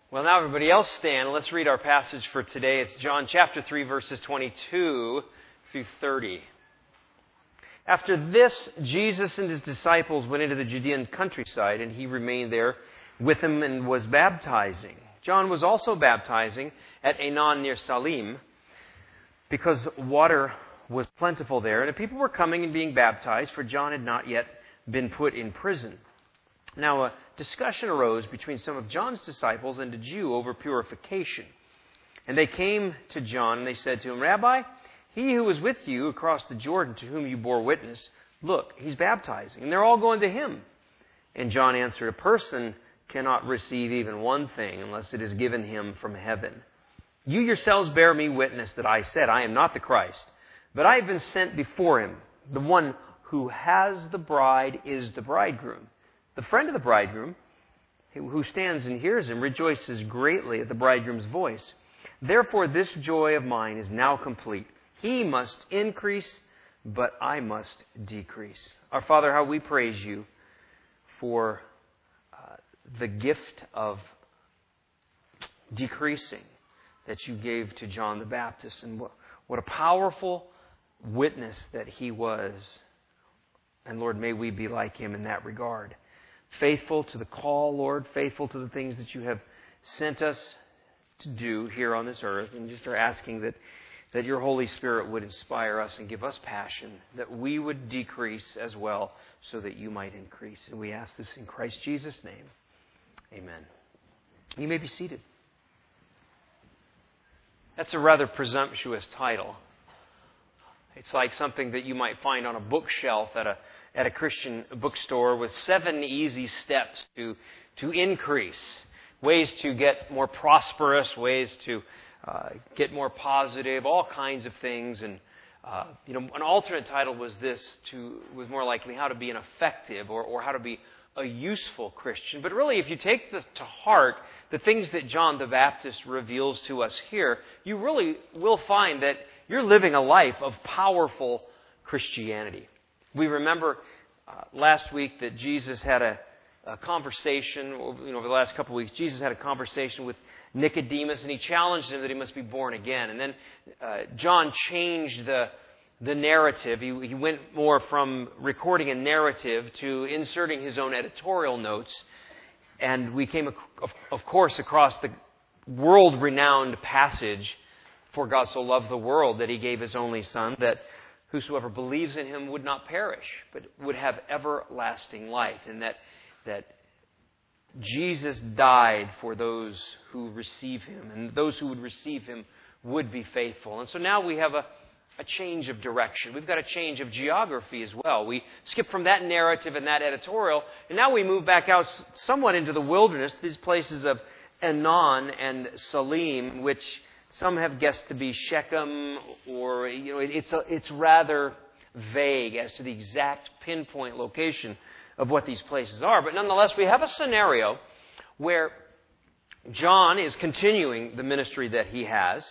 Well, now everybody else stand. Let's read our passage for today. It's John chapter 3, verses 22 through 30. After this, Jesus and his disciples went into the Judean countryside, and he remained there with them and was baptizing. John was also baptizing at Aenon near Salim, because water was plentiful there, and the people were coming and being baptized, for John had not yet been put in prison. Now, a discussion arose between some of John's disciples and a Jew over purification. And they came to John and they said to him, "Rabbi, he who was with you across the Jordan, to whom you bore witness, look, he's baptizing, and they're all going to him." And John answered, "A person cannot receive even one thing unless it is given him from heaven. You yourselves bear me witness that I said, I am not the Christ, but I have been sent before him. The one who has the bride is the bridegroom. The friend of the bridegroom, who stands and hears him, rejoices greatly at the bridegroom's voice. Therefore, this joy of mine is now complete. He must increase, but I must decrease." Our Father, how we praise you for the gift of decreasing that you gave to John the Baptist. And what a powerful witness that he was. And Lord, may we be like him in that regard. Faithful to the call, Lord, faithful to the things that you have sent us to do here on this earth, and just are asking that your Holy Spirit would inspire us and give us passion, that we would decrease as well, so that you might increase. And we ask this in Christ Jesus' name. Amen. You may be seated. That's a rather presumptuous title. It's like something that you might find on a bookshelf at a Christian bookstore, with 7 easy steps to increase, ways to get more prosperous, ways to get more positive, all kinds of things. And an alternate title was more likely how to be an effective or how to be a useful Christian. But really, if you take to heart the things that John the Baptist reveals to us here, you really will find that you're living a life of powerful Christianity. We remember last week that Jesus had a conversation, over the last couple of weeks, Jesus had a conversation with Nicodemus, and he challenged him that he must be born again. And then John changed the narrative. He went more from recording a narrative to inserting his own editorial notes. And we came, of course, across the world-renowned passage, "For God so loved the world that he gave his only Son, that whosoever believes in him would not perish, but would have everlasting life." And that Jesus died for those who receive him, and those who would receive him would be faithful. And so now we have a change of direction. We've got a change of geography as well. We skip from that narrative and that editorial, and now we move back out somewhat into the wilderness, these places of Aenon and Salim, which some have guessed to be Shechem, or it's rather vague as to the exact pinpoint location of what these places are. But nonetheless, we have a scenario where John is continuing the ministry that he has.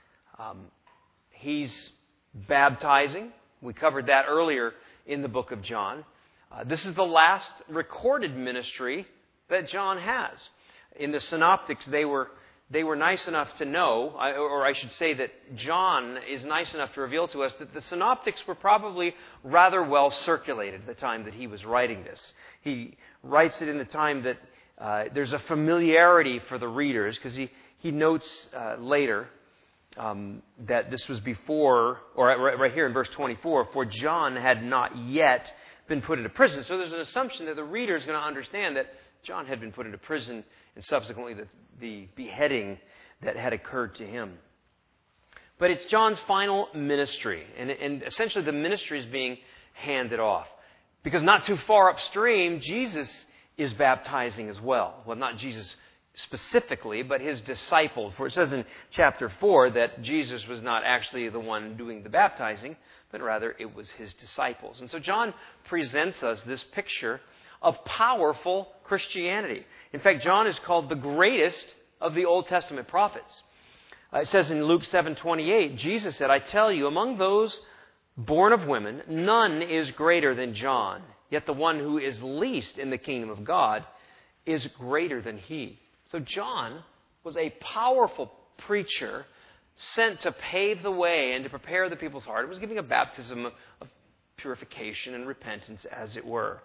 He's baptizing. We covered that earlier in the book of John. This is the last recorded ministry that John has. In the Synoptics, they were nice enough to know, or I should say that John is nice enough to reveal to us that the Synoptics were probably rather well circulated at the time that he was writing this. He writes it in the time that there's a familiarity for the readers, because he notes later that this was before, or right here in verse 24, "For John had not yet been put into prison." So there's an assumption that the reader is going to understand that John had been put into prison, and subsequently the beheading that had occurred to him. But it's John's final ministry, and essentially the ministry is being handed off. Because not too far upstream, Jesus is baptizing as well. Well, not Jesus specifically, but his disciples. For it says in chapter 4 that Jesus was not actually the one doing the baptizing, but rather it was his disciples. And so John presents us this picture of powerful Christianity. In fact, John is called the greatest of the Old Testament prophets. It says in Luke 7:28, Jesus said, "I tell you, among those born of women, none is greater than John. Yet the one who is least in the kingdom of God is greater than he." So John was a powerful preacher sent to pave the way and to prepare the people's heart. It was giving a baptism of purification and repentance, as it were.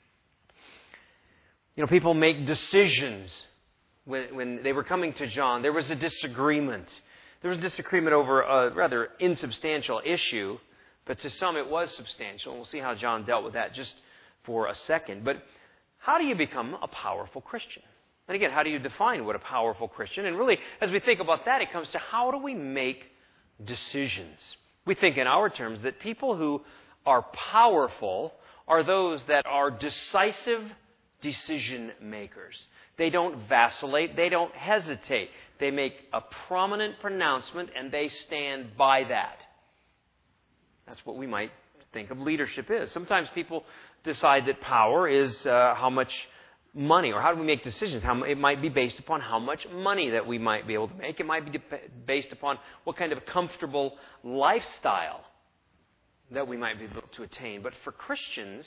People make decisions. When they were coming to John, there was a disagreement. There was a disagreement over a rather insubstantial issue, but to some it was substantial. And we'll see how John dealt with that just for a second. But how do you become a powerful Christian? And again, how do you define what a powerful Christian? And really, as we think about that, it comes to how do we make decisions? We think in our terms that people who are powerful are those that are decisive decision makers. They don't vacillate. They don't hesitate. They make a prominent pronouncement and they stand by that. That's what we might think of leadership is. Sometimes people decide that power is how much money, or how do we make decisions? It might be based upon how much money that we might be able to make. It might be based upon what kind of comfortable lifestyle that we might be able to attain. But for Christians,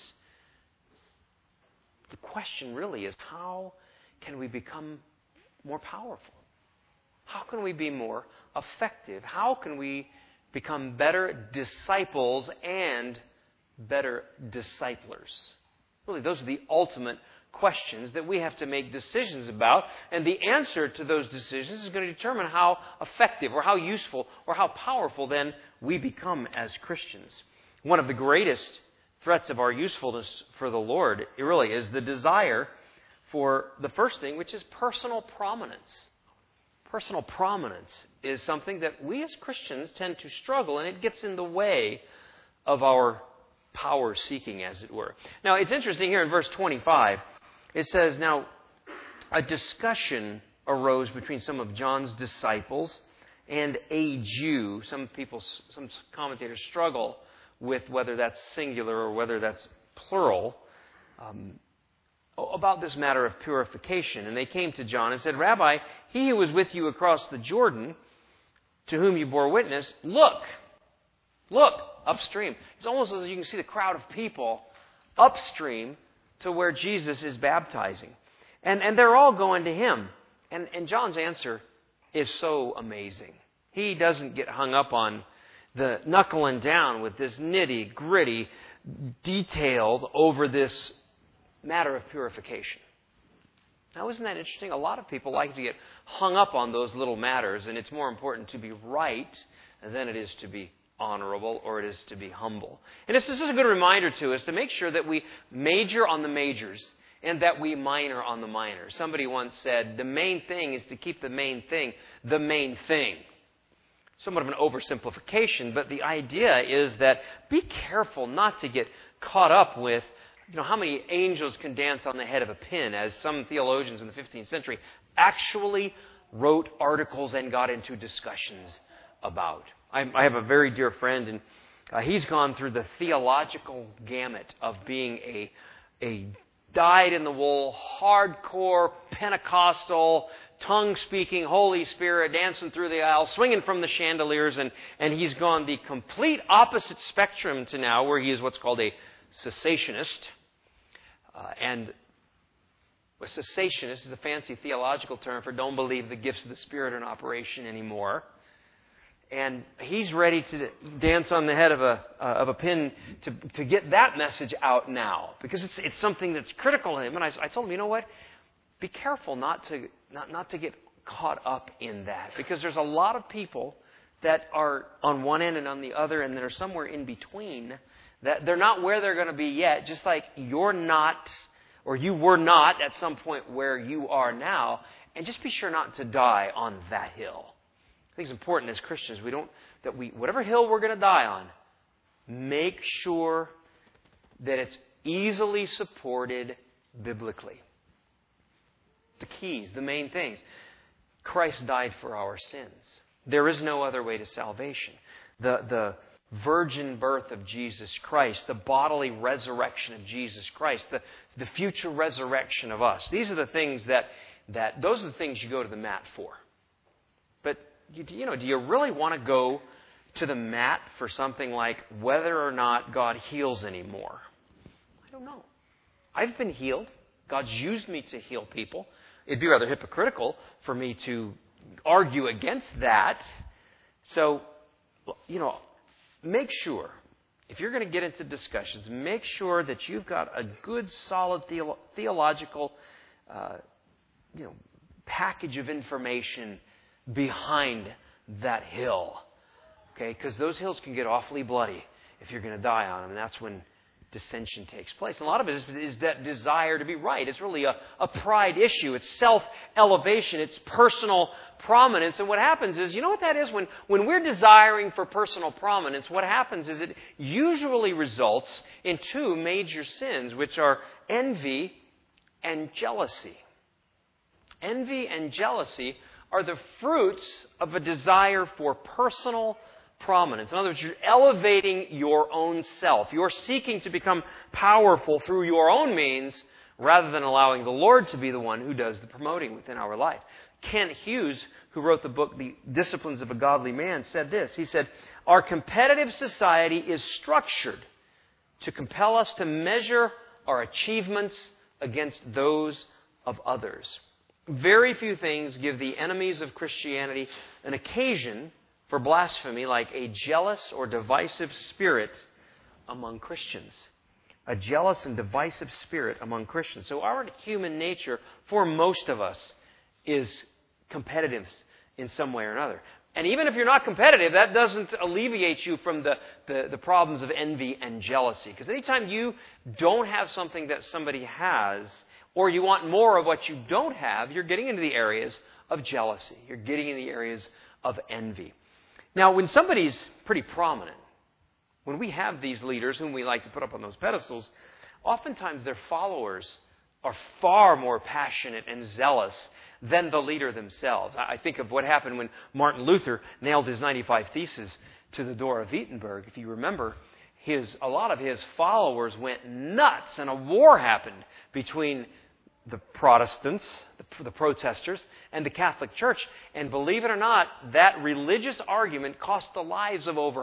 the question really is, how can we become more powerful? How can we be more effective? How can we become better disciples and better disciplers? Really, those are the ultimate questions that we have to make decisions about. And the answer to those decisions is going to determine how effective or how useful or how powerful then we become as Christians. One of the greatest threats of our usefulness for the Lord, it really is the desire for the first thing, which is personal prominence. Personal prominence is something that we as Christians tend to struggle, and it gets in the way of our power seeking, as it were. Now, it's interesting here in verse 25. It says, now, a discussion arose between some of John's disciples and a Jew. Some commentators struggle with whether that's singular or whether that's plural, about this matter of purification. And they came to John and said, Rabbi, he who was with you across the Jordan, to whom you bore witness, look, upstream. It's almost as if you can see the crowd of people upstream to where Jesus is baptizing. And they're all going to him. And John's answer is so amazing. He doesn't get hung up on the knuckling down with this nitty-gritty details over this matter of purification. Now, isn't that interesting? A lot of people like to get hung up on those little matters, and it's more important to be right than it is to be honorable or it is to be humble. And this is a good reminder to us to make sure that we major on the majors and that we minor on the minors. Somebody once said, the main thing is to keep the main thing the main thing. Somewhat of an oversimplification, but the idea is that be careful not to get caught up with how many angels can dance on the head of a pin, as some theologians in the 15th century actually wrote articles and got into discussions about. I have a very dear friend, and he's gone through the theological gamut of being a dyed-in-the-wool, hardcore, Pentecostal, tongue-speaking, Holy Spirit, dancing through the aisle, swinging from the chandeliers, and he's gone the complete opposite spectrum to now, where he is what's called a cessationist. And a cessationist is a fancy theological term for don't believe the gifts of the Spirit are in operation anymore. And he's ready to dance on the head of a pin to get that message out now, because it's something that's critical to him. And I told him, you know what? Be careful not to get caught up in that, because there's a lot of people that are on one end and on the other, and that are somewhere in between. That they're not where they're going to be yet, just like you're not, or you were not at some point where you are now. And just be sure not to die on that hill. I think it's important as Christians whatever hill we're going to die on, make sure that it's easily supported biblically. The keys, the main things. Christ died for our sins. There is no other way to salvation. The virgin birth of Jesus Christ, the bodily resurrection of Jesus Christ, the future resurrection of us. These are the things those are the things you go to the mat for. But do you really want to go to the mat for something like whether or not God heals anymore? I don't know. I've been healed. God's used me to heal people. It'd be rather hypocritical for me to argue against that. So, make sure, if you're going to get into discussions, make sure that you've got a good, solid theological package of information behind that hill. Okay? Because those hills can get awfully bloody if you're going to die on them. And that's when dissension takes place. And a lot of it is that desire to be right. It's really a pride issue. It's self-elevation. It's personal prominence. And what happens is, you know what that is? When we're desiring for personal prominence, what happens is it usually results in two major sins, which are envy and jealousy. Envy and jealousy are the fruits of a desire for personal prominence. In other words, you're elevating your own self. You're seeking to become powerful through your own means rather than allowing the Lord to be the one who does the promoting within our life. Kent Hughes, who wrote the book, The Disciplines of a Godly Man, said this. He said, "Our competitive society is structured to compel us to measure our achievements against those of others. Very few things give the enemies of Christianity an occasion for blasphemy like a jealous or divisive spirit among Christians." A jealous and divisive spirit among Christians. So our human nature, for most of us, is competitive in some way or another. And even if you're not competitive, that doesn't alleviate you from the problems of envy and jealousy. Because anytime you don't have something that somebody has, or you want more of what you don't have, you're getting into the areas of jealousy. You're getting into the areas of envy. Now, when somebody's pretty prominent, when we have these leaders whom we like to put up on those pedestals, oftentimes their followers are far more passionate and zealous than the leader themselves. I think of what happened when Martin Luther nailed his 95 Theses to the door of Wittenberg. If you remember, a lot of his followers went nuts, and a war happened between the Protestants, the protesters, and the Catholic Church. And believe it or not, that religious argument cost the lives of over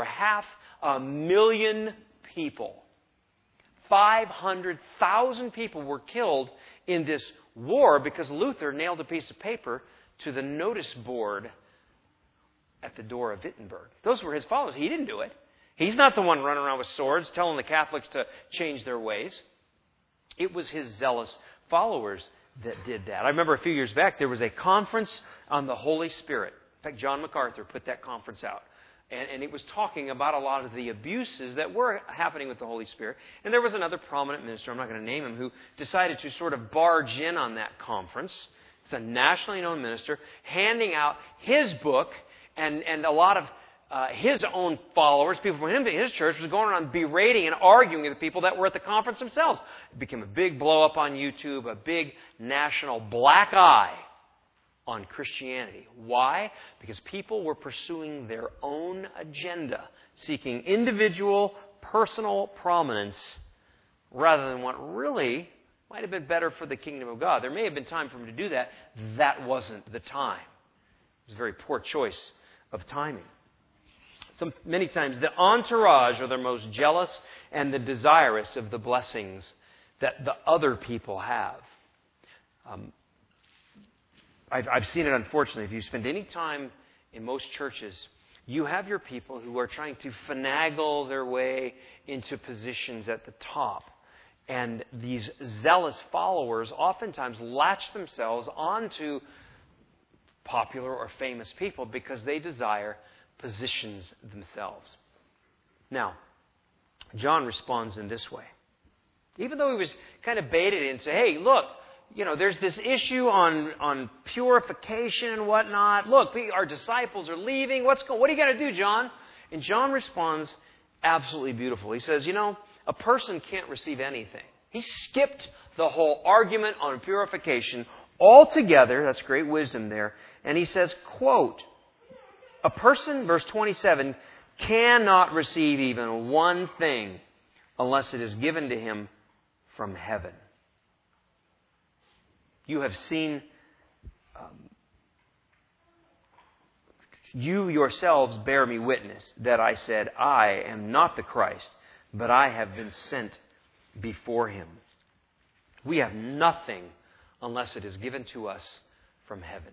500,000 people. 500,000 people were killed in this war because Luther nailed a piece of paper to the notice board at the door of Wittenberg. Those were his followers. He didn't do it. He's not the one running around with swords telling the Catholics to change their ways. It was his zealous followers that did that. I remember a few years back there was a conference on the Holy Spirit. In fact, John MacArthur put that conference out. And it was talking about a lot of the abuses that were happening with the Holy Spirit. And there was another prominent minister, I'm not going to name him, who decided to sort of barge in on that conference. It's a nationally known minister, handing out his book, and a lot of his own followers, people from him to his church, was going around berating and arguing with the people that were at the conference themselves. It became a big blow up on YouTube, a big national black eye on Christianity. Why? Because people were pursuing their own agenda, seeking individual, personal prominence, rather than what really might have been better for the kingdom of God. There may have been time for them to do that. That wasn't the time. It was a very poor choice of timing. Many times the entourage are the most jealous and the desirous of the blessings that the other people have. I've seen it, unfortunately. If you spend any time in most churches, you have your people who are trying to finagle their way into positions at the top. And these zealous followers oftentimes latch themselves onto popular or famous people because they desire positions themselves. Now, John responds in this way. Even though he was kind of baited into, hey, look, there's this issue on purification and whatnot. Look, our disciples are leaving. What are you going to do, John? And John responds absolutely beautiful. He says, a person can't receive anything. He skipped the whole argument on purification altogether. That's great wisdom there. And he says, quote, a person, verse 27, cannot receive even one thing unless it is given to him from heaven. You have seen, you yourselves bear me witness that I said, I am not the Christ, but I have been sent before him. We have nothing unless it is given to us from heaven.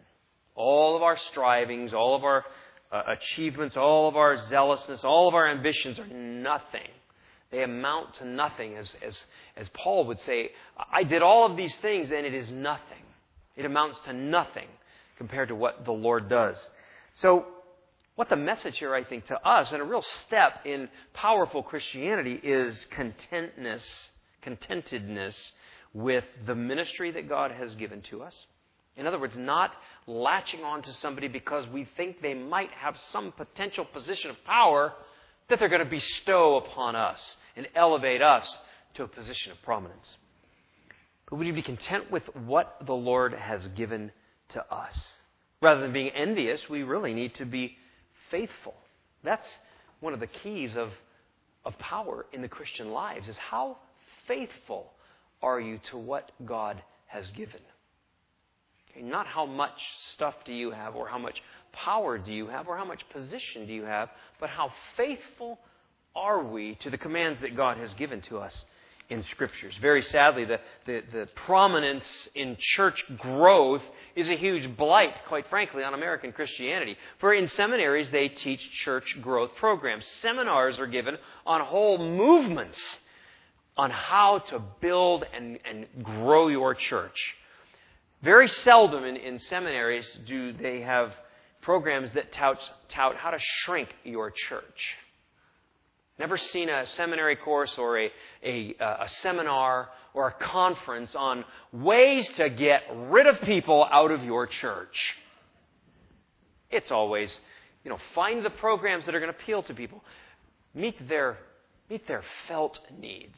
All of our strivings, all of our achievements, all of our zealousness, all of our ambitions are nothing. They amount to nothing. As Paul would say, I did all of these things and it is nothing. It amounts to nothing compared to what the Lord does. So, what the message here, I think, to us, and a real step in powerful Christianity, is contentedness with the ministry that God has given to us. In other words, not latching on to somebody because we think they might have some potential position of power that they're going to bestow upon us and elevate us to a position of prominence. But we need to be content with what the Lord has given to us. Rather than being envious, we really need to be faithful. That's one of the keys of power in the Christian lives, is how faithful are you to what God has given. Okay, not how much stuff do you have, or how much power do you have, or how much position do you have, but how faithful are we to the commands that God has given to us in Scriptures. Very sadly, the prominence in church growth is a huge blight, quite frankly, on American Christianity. For in seminaries, they teach church growth programs. Seminars are given on whole movements on how to build and grow your church. Very seldom in seminaries do they have programs that tout how to shrink your church. Never seen a seminary course or a seminar or a conference on ways to get rid of people out of your church. It's always, find the programs that are going to appeal to people. Meet their felt needs.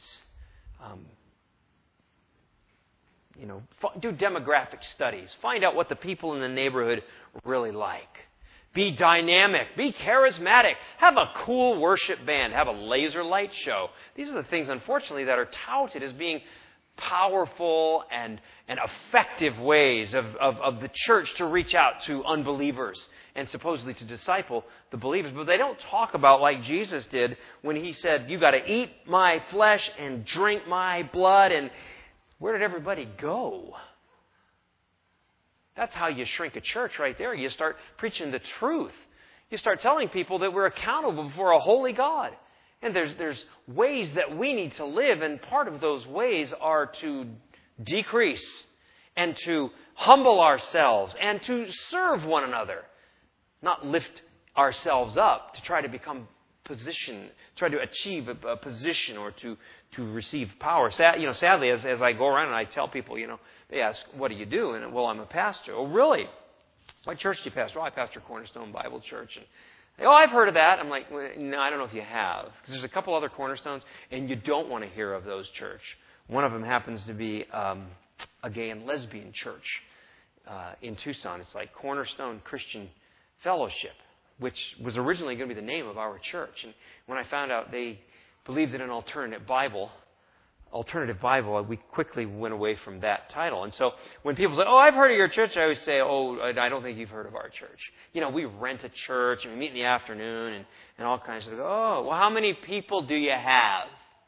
Do demographic studies. Find out what the people in the neighborhood really like. Be dynamic. Be charismatic. Have a cool worship band. Have a laser light show. These are the things, unfortunately, that are touted as being powerful and effective ways of the church to reach out to unbelievers and supposedly to disciple the believers. But they don't talk about, like Jesus did when He said, you got to eat my flesh and drink my blood. And where did everybody go? That's how you shrink a church right there. You start preaching the truth. You start telling people that we're accountable before a holy God. And there's ways that we need to live, and part of those ways are to decrease and to humble ourselves and to serve one another. Not lift ourselves up to try to become try to achieve a position or to receive power. Sadly, as I go around and I tell people, they ask, what do you do? And, well, I'm a pastor. Oh, really? What church do you pastor? Oh, I pastor Cornerstone Bible Church. And they, I've heard of that. I'm like, well, no, I don't know if you have. Because there's a couple other Cornerstones, and you don't want to hear of those church. One of them happens to be a gay and lesbian church in Tucson. It's like Cornerstone Christian Fellowship, which was originally going to be the name of our church. And when I found out they believed in an alternative Bible, we quickly went away from that title. And so when people say, oh, I've heard of your church, I always say, oh, I don't think you've heard of our church. We rent a church and we meet in the afternoon and all kinds of, oh, well, how many people do you have?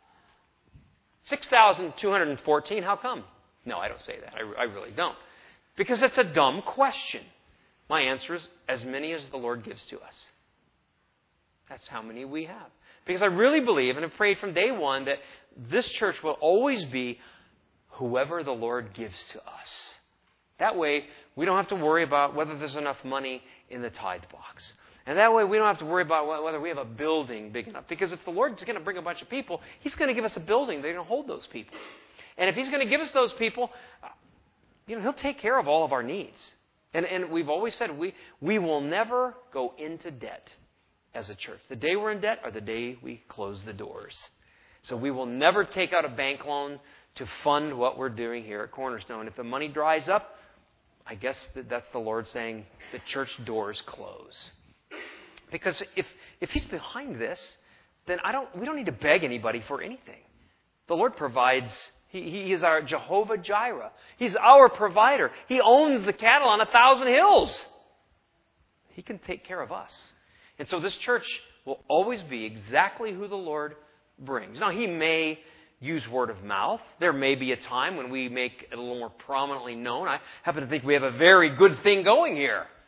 6,214, how come? No, I don't say that. I really don't. Because it's a dumb question. My answer is as many as the Lord gives to us. That's how many we have. Because I really believe and have prayed from day one that this church will always be whoever the Lord gives to us. That way, we don't have to worry about whether there's enough money in the tithe box. And that way, we don't have to worry about whether we have a building big enough. Because if the Lord is going to bring a bunch of people, He's going to give us a building that's going to hold those people. And if He's going to give us those people, He'll take care of all of our needs. And we've always said we will never go into debt as a church. The day we're in debt or the day we close the doors. So we will never take out a bank loan to fund what we're doing here at Cornerstone. If the money dries up, I guess that's the Lord saying the church doors close. Because if He's behind this, then we don't need to beg anybody for anything. The Lord provides. He is our Jehovah Jireh. He's our provider. He owns the cattle on 1,000 hills. He can take care of us. And so this church will always be exactly who the Lord brings. Now, He may use word of mouth. There may be a time when we make it a little more prominently known. I happen to think we have a very good thing going here.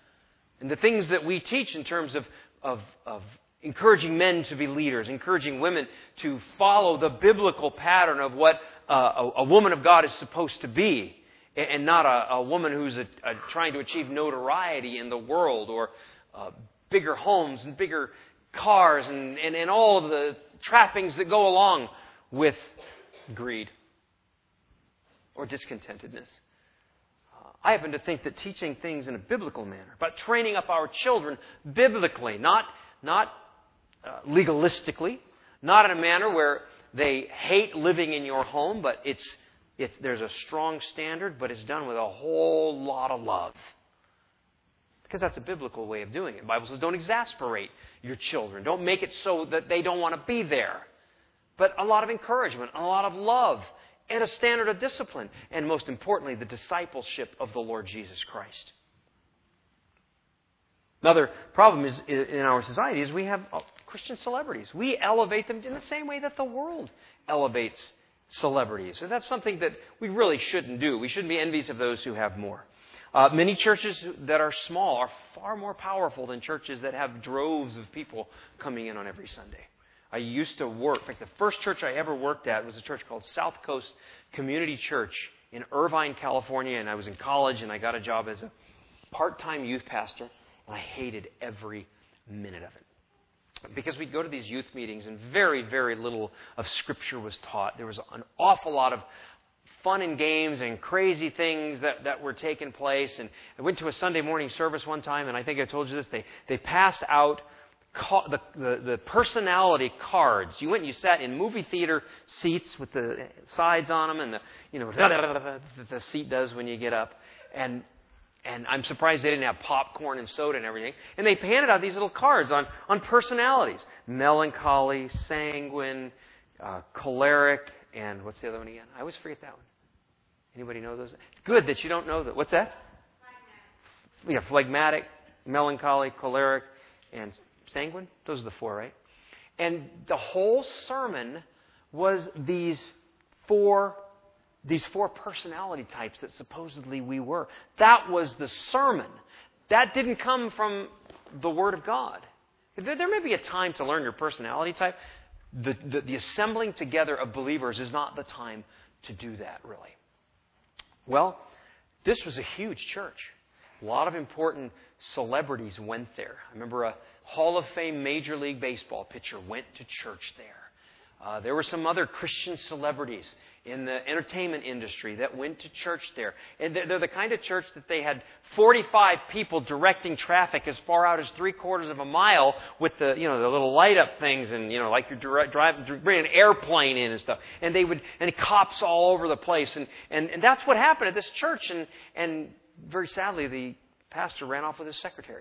And the things that we teach in terms of encouraging men to be leaders, encouraging women to follow the biblical pattern of what a woman of God is supposed to be, and not a woman who's trying to achieve notoriety in the world, or bigger homes and bigger cars and all of the trappings that go along with greed or discontentedness. I happen to think that teaching things in a biblical manner, about training up our children biblically, not legalistically, not in a manner where they hate living in your home, but there's a strong standard, but it's done with a whole lot of love. Because that's a biblical way of doing it. The Bible says don't exasperate your children. Don't make it so that they don't want to be there. But a lot of encouragement, a lot of love, and a standard of discipline. And most importantly, the discipleship of the Lord Jesus Christ. Another problem is in our society is we have Christian celebrities. We elevate them in the same way that the world elevates celebrities. And that's something that we really shouldn't do. We shouldn't be envious of those who have more. Many churches that are small are far more powerful than churches that have droves of people coming in on every Sunday. I used to work, in fact, the first church I ever worked at was a church called South Coast Community Church in Irvine, California, and I was in college and I got a job as a part-time youth pastor, and I hated every minute of it. Because we'd go to these youth meetings and very, very little of Scripture was taught. There was an awful lot of fun and games and crazy things that were taking place. And I went to a Sunday morning service one time, and I think I told you this. They passed out the personality cards. You went and you sat in movie theater seats with the sides on them, and the seat does when you get up. And I'm surprised they didn't have popcorn and soda and everything. And they handed out these little cards on personalities: melancholy, sanguine, choleric, and what's the other one again? I always forget that one. Anybody know those? It's good that you don't know that. What's that? Phlegmatic. Yeah, phlegmatic, melancholy, choleric, and sanguine. Those are the four, right? And the whole sermon was these four personality types that supposedly we were. That was the sermon. That didn't come from the Word of God. There may be a time to learn your personality type. The assembling together of believers is not the time to do that, really. Well, this was a huge church. A lot of important celebrities went there. I remember a Hall of Fame Major League Baseball pitcher went to church there. There were some other Christian celebrities in the entertainment industry that went to church there. And they're the kind of church that they had 45 people directing traffic as far out as 3/4 of a mile with the little light up things, and like you're bringing an airplane in and stuff. And cops all over the place. And that's what happened at this church. And very sadly, the pastor ran off with his secretary.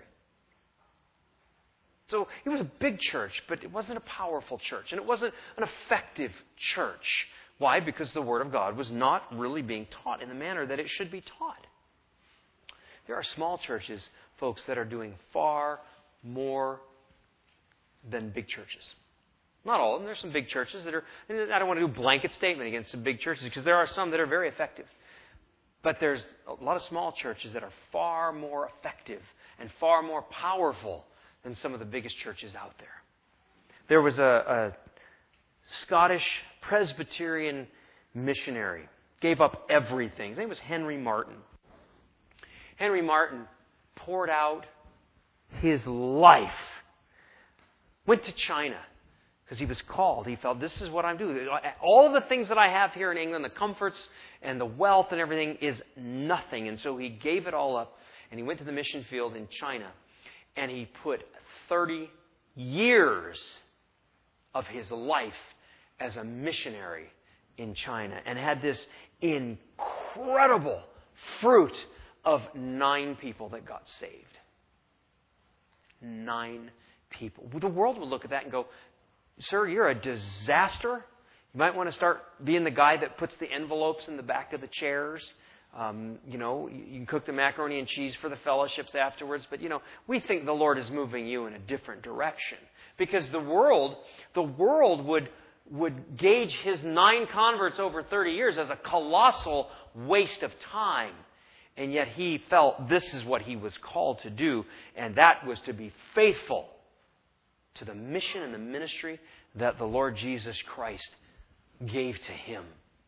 So it was a big church, but it wasn't a powerful church. And it wasn't an effective church. Why? Because the Word of God was not really being taught in the manner that it should be taught. There are small churches, folks, that are doing far more than big churches. Not all of them. There's some big churches that are... I don't want to do a blanket statement against some big churches, because there are some that are very effective. But there's a lot of small churches that are far more effective and far more powerful than some of the biggest churches out there. There was a Scottish Presbyterian missionary, gave up everything. His name was Henry Martin. Henry Martin poured out his life, went to China because he was called. He felt, this is what I'm doing. All of the things that I have here in England, the comforts and the wealth and everything, is nothing. And so he gave it all up, and he went to the mission field in China, and he put 30 years of his life as a missionary in China, and had this incredible fruit of 9 people that got saved. 9 people. The world would look at that and go, sir, you're a disaster. You might want to start being the guy that puts the envelopes in the back of the chairs. You can cook the macaroni and cheese for the fellowships afterwards. But, we think the Lord is moving you in a different direction. Because the world would gauge his 9 converts over 30 years as a colossal waste of time. And yet he felt this is what he was called to do, and that was to be faithful to the mission and the ministry that the Lord Jesus Christ gave to him.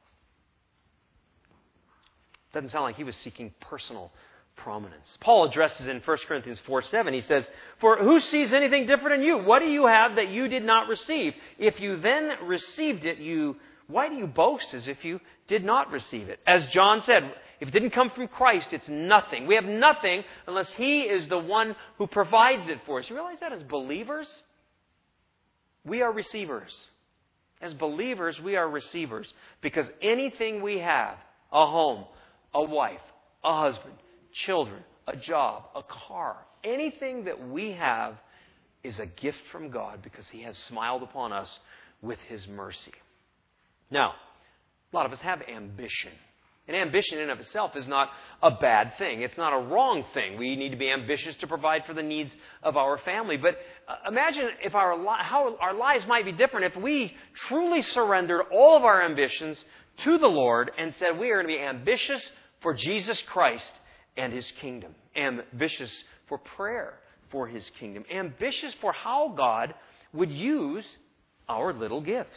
Doesn't sound like he was seeking personal prominence. Paul addresses in 1 Corinthians 4:7, he says, "For who sees anything different in you? What do you have that you did not receive? If you then received it, why do you boast as if you did not receive it?" As John said, if it didn't come from Christ, it's nothing. We have nothing unless He is the one who provides it for us. You realize that as believers? We are receivers. As believers, we are receivers. Because anything we have, a home, a wife, a husband, children, a job, a car, anything that we have is a gift from God because He has smiled upon us with His mercy. Now, a lot of us have ambition. And ambition in and of itself is not a bad thing. It's not a wrong thing. We need to be ambitious to provide for the needs of our family. But imagine if how our lives might be different if we truly surrendered all of our ambitions to the Lord and said we are going to be ambitious for Jesus Christ and His kingdom. Ambitious for prayer for His kingdom. Ambitious for how God would use our little gifts.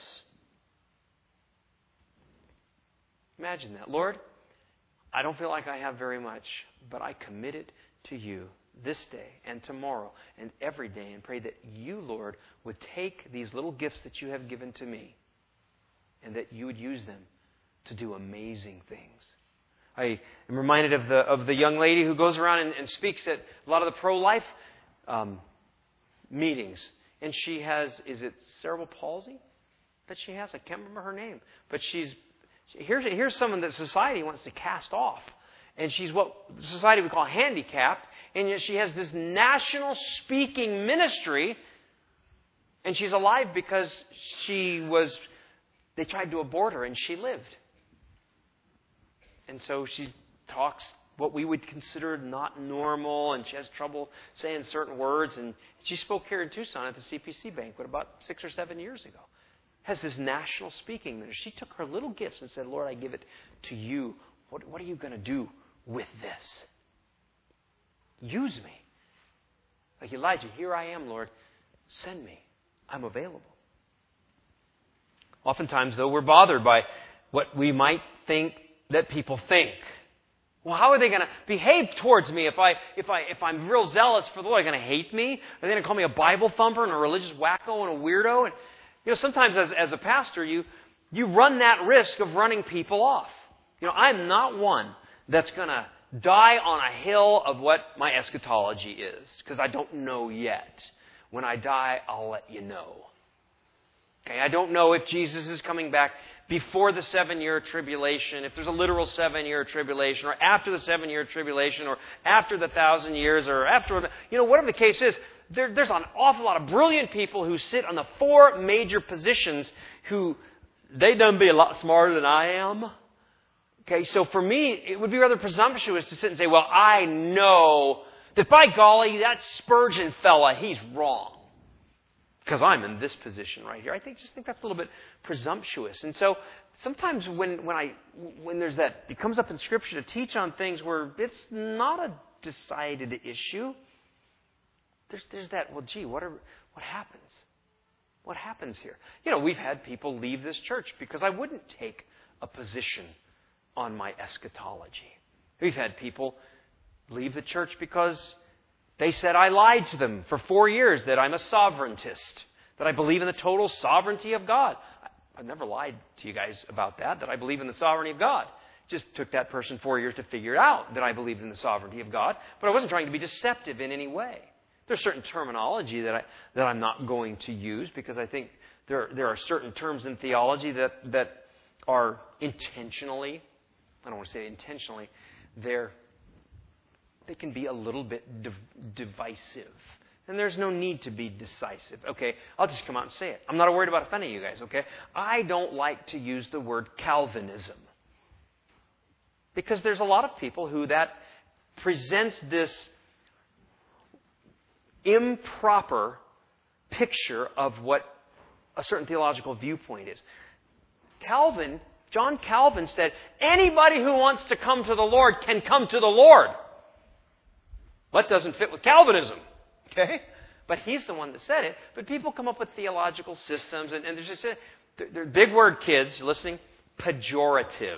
Imagine that. Lord, I don't feel like I have very much, but I commit it to You this day and tomorrow and every day and pray that You, Lord, would take these little gifts that You have given to me and that You would use them to do amazing things. I am reminded of the young lady who goes around and speaks at a lot of the pro-life meetings. And she has, is it cerebral palsy that she has? I can't remember her name. But here's someone that society wants to cast off. And she's what society would call handicapped. And yet she has this national speaking ministry. And she's alive because they tried to abort her and she lived. And so she talks what we would consider not normal, and she has trouble saying certain words. And she spoke here in Tucson at the CPC banquet about 6 or 7 years ago. Has this national speaking ministry. She took her little gifts and said, Lord, I give it to You. What are You going to do with this? Use me. Like Elijah, here I am, Lord. Send me. I'm available. Oftentimes, though, we're bothered by what we might think that people think. Well, how are they going to behave towards me if I'm real zealous for the Lord? Are they going to hate me? Are they going to call me a Bible thumper and a religious wacko and a weirdo? And sometimes as a pastor, you run that risk of running people off. I'm not one that's going to die on a hill of what my eschatology is, because I don't know yet. When I die, I'll let you know. Okay, I don't know if Jesus is coming back before the 7-year tribulation, if there's a literal 7-year tribulation, or after the 7-year tribulation, or after the 1,000 years, or after, whatever the case is. There's an awful lot of brilliant people who sit on the 4 major positions who they done be a lot smarter than I am. Okay, so for me, it would be rather presumptuous to sit and say, well, I know that by golly, that Spurgeon fella, he's wrong. Because I'm in this position right here. I just think that's a little bit presumptuous. And so sometimes when there's that, it comes up in Scripture to teach on things where it's not a decided issue. There's that, well, gee, what happens? What happens here? We've had people leave this church because I wouldn't take a position on my eschatology. We've had people leave the church because they said I lied to them for 4 years that I'm a sovereigntist, that I believe in the total sovereignty of God. I've never lied to you guys about that I believe in the sovereignty of God. Just took that person 4 years to figure it out that I believed in the sovereignty of God, but I wasn't trying to be deceptive in any way. There's certain terminology that I'm not going to use because I think there are certain terms in theology that are intentionally, I don't want to say intentionally, they can be a little bit divisive. And there's no need to be decisive. Okay, I'll just come out and say it. I'm not worried about offending you guys, okay? I don't like to use the word Calvinism. Because there's a lot of people who that presents this improper picture of what a certain theological viewpoint is. Calvin John Calvin said, anybody who wants to come to the Lord can come to the Lord. That doesn't fit with Calvinism. Okay? But he's the one that said it. But people come up with theological systems, and there's just they're big word, kids. You listening? Pejorative.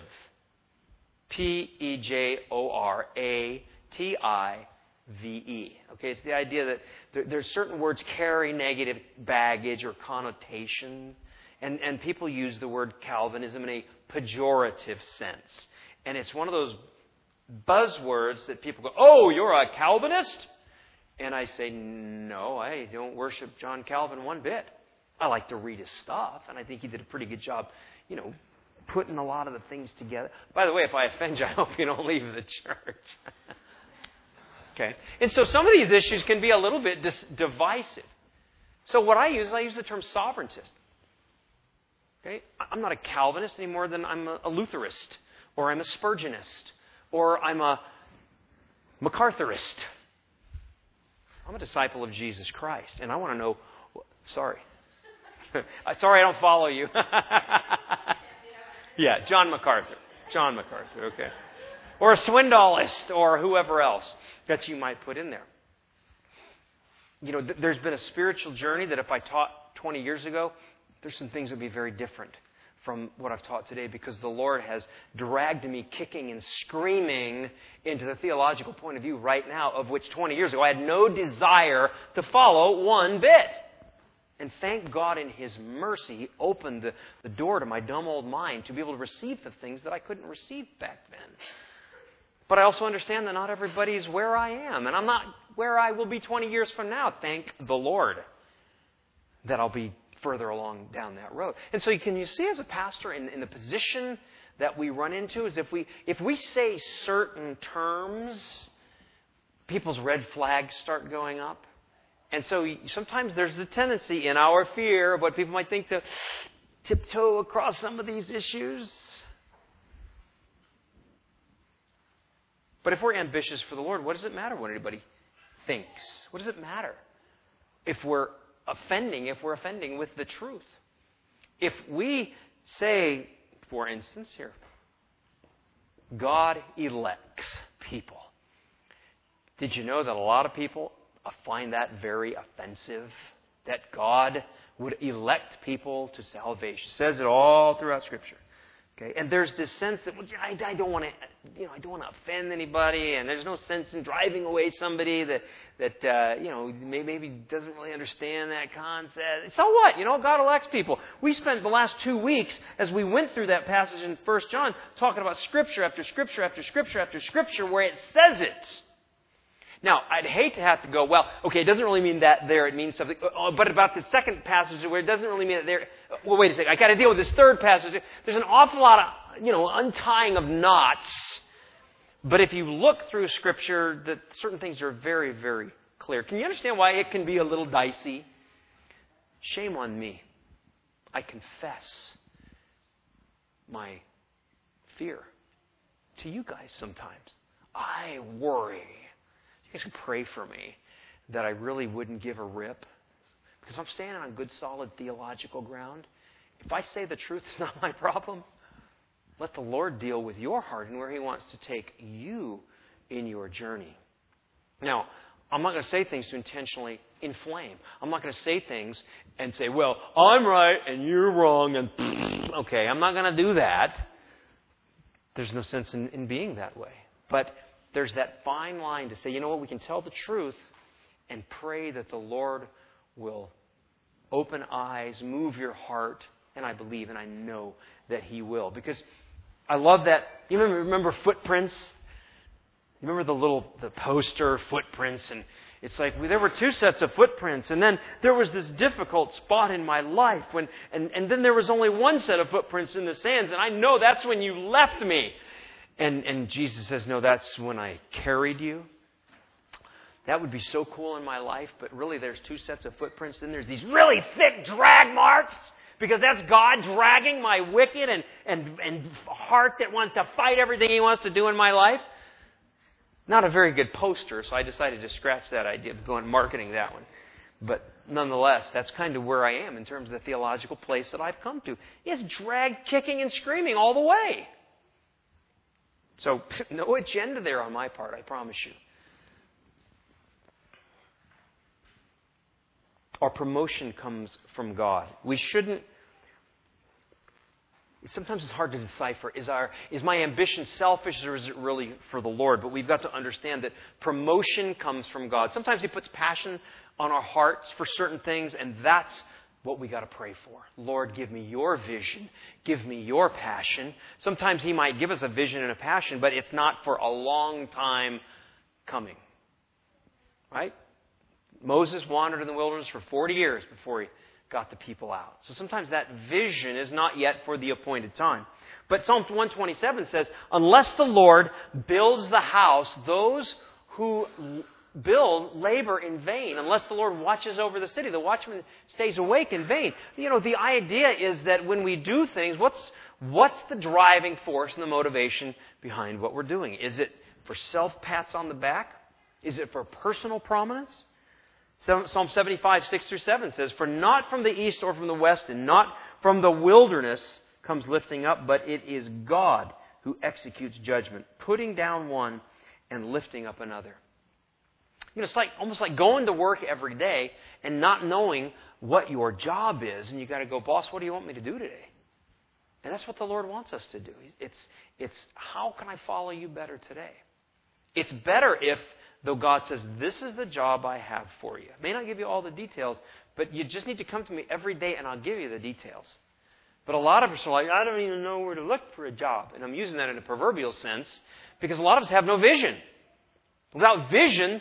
P-E-J-O-R-A-T-I-V-E. Okay, it's the idea that there's certain words carry negative baggage or connotation, and people use the word Calvinism in a pejorative sense. And it's one of those buzzwords that people go, oh, you're a Calvinist? And I say, no, I don't worship John Calvin one bit. I like to read his stuff, and I think he did a pretty good job, putting a lot of the things together. By the way, if I offend you, I hope you don't leave the church. Okay? And so some of these issues can be a little bit divisive. So what I use the term sovereigntist. Okay? I'm not a Calvinist any more than I'm a Lutherist, or I'm a Spurgeonist, or I'm a MacArthurist. I'm a disciple of Jesus Christ, and I want to know... Sorry. Sorry, I don't follow you. Yeah, John MacArthur. John MacArthur, okay. Or a Swindollist, or whoever else that you might put in there. There's been a spiritual journey that if I taught 20 years ago, there's some things that would be very different from what I've taught today, because the Lord has dragged me kicking and screaming into the theological point of view right now, of which 20 years ago I had no desire to follow one bit. And thank God in His mercy, He opened the door to my dumb old mind to be able to receive the things that I couldn't receive back then. But I also understand that not everybody's where I am, and I'm not where I will be 20 years from now. Thank the Lord that I'll be further along down that road. And so can you see as a pastor in the position that we run into is if we say certain terms, people's red flags start going up. And so sometimes there's a tendency in our fear of what people might think to tiptoe across some of these issues. But if we're ambitious for the Lord, what does it matter what anybody thinks? What does it matter if we're offending with the truth? If we say, for instance here, God elects people. Did you know that a lot of people find that very offensive? That God would elect people to salvation. It says it all throughout Scripture. Okay, and there's this sense that I don't want to, I don't want to offend anybody, and there's no sense in driving away somebody that maybe doesn't really understand that concept. So what? God elects people. We spent the last 2 weeks as we went through that passage in 1 John talking about Scripture after Scripture after Scripture after Scripture where it says it. Now, I'd hate to have to go, well, okay, it doesn't really mean that there, it means something. But about the second passage where it doesn't really mean that there, well, wait a second, I got to deal with this third passage. There's an awful lot of, untying of knots. But if you look through Scripture, that certain things are very, very clear. Can you understand why it can be a little dicey? Shame on me. I confess my fear to you guys sometimes. I worry. You guys can pray for me that I really wouldn't give a rip. Because I'm standing on good, solid theological ground. If I say the truth, it's not my problem. Let the Lord deal with your heart and where He wants to take you in your journey. Now, I'm not going to say things to intentionally inflame. I'm not going to say things and say, well, I'm right and you're wrong and okay, I'm not going to do that. There's no sense in being that way. But there's that fine line to say, you know what, we can tell the truth and pray that the Lord will open eyes, move your heart, and I believe and I know that He will. Because I love that. You remember footprints? You remember the poster footprints? And it's like there were 2 sets of footprints, and then there was this difficult spot in my life and then there was only 1 set of footprints in the sands, and I know that's when you left me. And Jesus says, no, that's when I carried you. That would be so cool in my life, but really there's 2 sets of footprints. Then there's these really thick drag marks, because that's God dragging my wicked and heart that wants to fight everything He wants to do in my life. Not a very good poster, so I decided to scratch that idea of going marketing that one. But nonetheless, that's kind of where I am in terms of the theological place that I've come to. It's dragged kicking and screaming all the way. So no agenda there on my part, I promise you. Our promotion comes from God. We shouldn't. Sometimes it's hard to decipher. Is my ambition selfish or is it really for the Lord? But we've got to understand that promotion comes from God. Sometimes He puts passion on our hearts for certain things, and that's what we got to pray for. Lord, give me your vision. Give me your passion. Sometimes He might give us a vision and a passion, but it's not for a long time coming. Right? Moses wandered in the wilderness for 40 years before he got the people out. So sometimes that vision is not yet for the appointed time. But Psalm 127 says, unless the Lord builds the house, those who build labor in vain. Unless the Lord watches over the city, the watchman stays awake in vain. You know, the idea is that when we do things, what's the driving force and the motivation behind what we're doing? Is it for self-pats on the back? Is it for personal prominence? Psalm 75, 6-7 says, for not from the east or from the west and not from the wilderness comes lifting up, but it is God who executes judgment, putting down one and lifting up another. You know, it's almost like going to work every day and not knowing what your job is, and you got to go, boss, what do you want me to do today? And that's what the Lord wants us to do. It's how can I follow you better today? It's better if, though God says, this is the job I have for you. I may not give you all the details, but you just need to come to me every day and I'll give you the details. But a lot of us are like, I don't even know where to look for a job. And I'm using that in a proverbial sense because a lot of us have no vision. Without vision,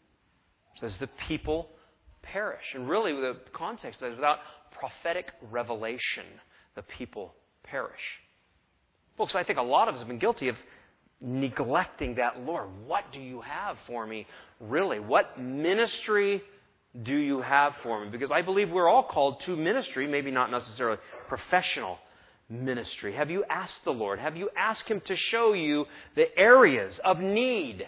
says the people perish. And really the context is without prophetic revelation, the people perish. Folks, I think a lot of us have been guilty of neglecting that. Lord, what do you have for me? Really, what ministry do you have for me? Because I believe we're all called to ministry, maybe not necessarily professional ministry. Have you asked the Lord? Have you asked Him to show you the areas of need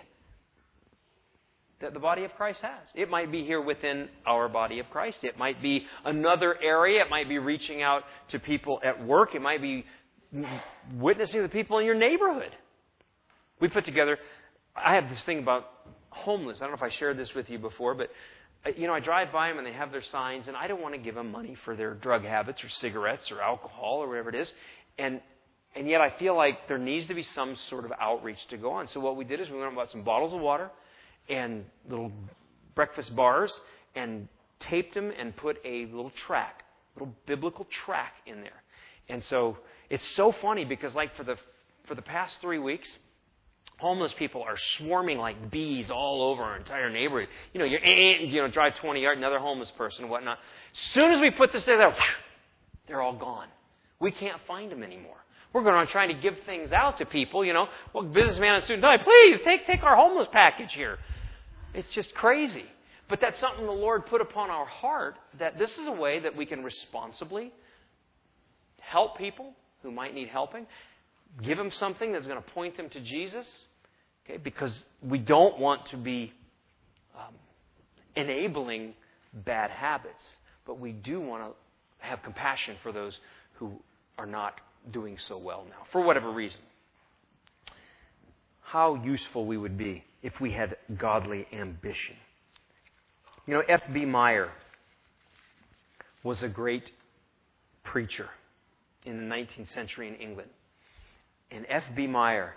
that the body of Christ has? It might be here within our body of Christ. It might be another area. It might be reaching out to people at work. It might be witnessing to the people in your neighborhood. We put together, I have this thing about homeless. I don't know if I shared this with you before, but I drive by them and they have their signs, and I don't want to give them money for their drug habits or cigarettes or alcohol or whatever it is. And yet I feel like there needs to be some sort of outreach to go on. So what we did is we went and bought some bottles of water and little breakfast bars and taped them and put a little biblical track in there. And so it's so funny because for the past 3 weeks, homeless people are swarming like bees all over our entire neighborhood. You drive 20 yards, another homeless person and whatnot. As soon as we put this there, they're all gone. We can't find them anymore. We're going on trying to give things out to people, businessman and student, please take our homeless package here. It's just crazy. But that's something the Lord put upon our heart, that this is a way that we can responsibly help people who might need helping. Give them something that's going to point them to Jesus, okay? Because we don't want to be enabling bad habits, but we do want to have compassion for those who are not doing so well now, for whatever reason. How useful we would be if we had godly ambition. F.B. Meyer was a great preacher in the 19th century in England. And F.B. Meyer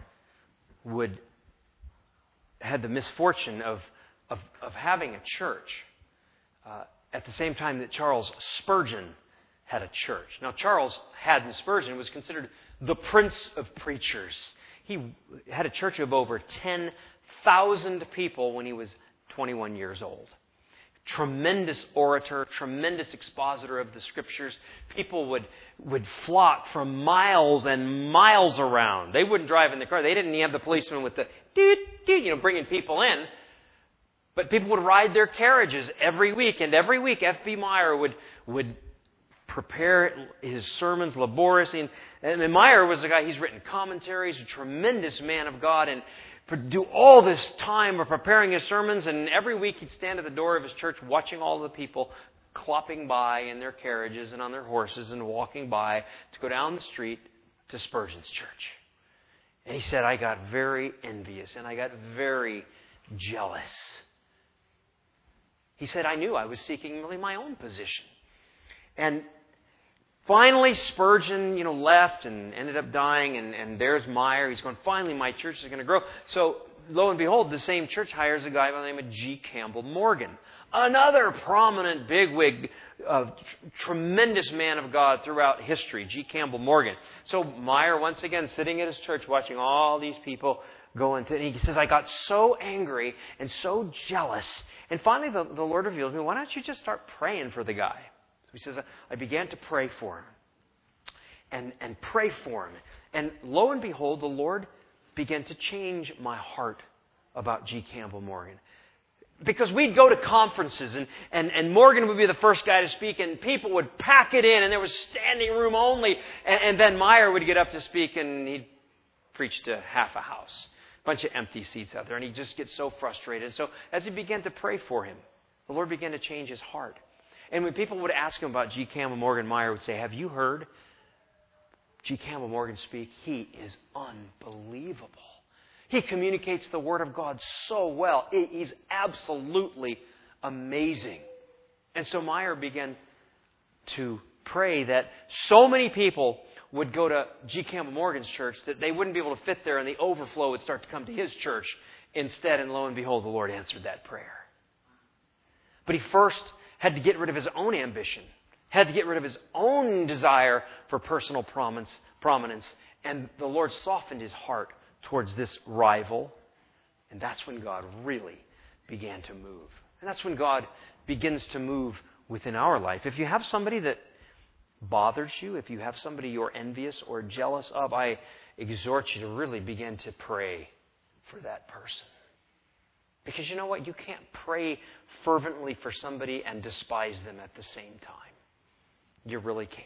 had the misfortune of having a church at the same time that Charles Spurgeon had a church. Now, Charles Haddon Spurgeon was considered the prince of preachers. He had a church of over 10,000 people when he was 21 years old. Tremendous orator, tremendous expositor of the Scriptures. People would flock from miles and miles around. They wouldn't drive in the car. They didn't even have the policeman with the bringing people in. But people would ride their carriages every week. And every week, F.B. Meyer would prepare his sermons laboriously. And Meyer was a guy, he's written commentaries, a tremendous man of God. And do all this time of preparing his sermons, and every week he'd stand at the door of his church watching all the people clopping by in their carriages and on their horses and walking by to go down the street to Spurgeon's church. And he said, I got very envious and I got very jealous. He said, I knew I was seeking really my own position. And finally, Spurgeon, left and ended up dying, and there's Meyer. He's going, finally, my church is going to grow. So, lo and behold, the same church hires a guy by the name of G. Campbell Morgan, another prominent bigwig, tremendous man of God throughout history, G. Campbell Morgan. So, Meyer, once again, sitting at his church, watching all these people go into it. And he says, I got so angry and so jealous. And finally, the Lord revealed to me, why don't you just start praying for the guy? He says, I began to pray for him and pray for him. And lo and behold, the Lord began to change my heart about G. Campbell Morgan. Because we'd go to conferences and Morgan would be the first guy to speak and people would pack it in and there was standing room only. And then Meyer would get up to speak and he'd preach to half a house. A bunch of empty seats out there. And he'd just get so frustrated. So as he began to pray for him, the Lord began to change his heart. And when people would ask him about G. Campbell Morgan, Meyer would say, have you heard G. Campbell Morgan speak? He is unbelievable. He communicates the Word of God so well. He's absolutely amazing. And so Meyer began to pray that so many people would go to G. Campbell Morgan's church that they wouldn't be able to fit there and the overflow would start to come to his church instead. And lo and behold, the Lord answered that prayer. But he first had to get rid of his own ambition, had to get rid of his own desire for personal prominence. And the Lord softened his heart towards this rival. And that's when God really began to move. And that's when God begins to move within our life. If you have somebody that bothers you, if you have somebody you're envious or jealous of, I exhort you to really begin to pray for that person. Because you know what? You can't pray fervently for somebody and despise them at the same time. You really can't.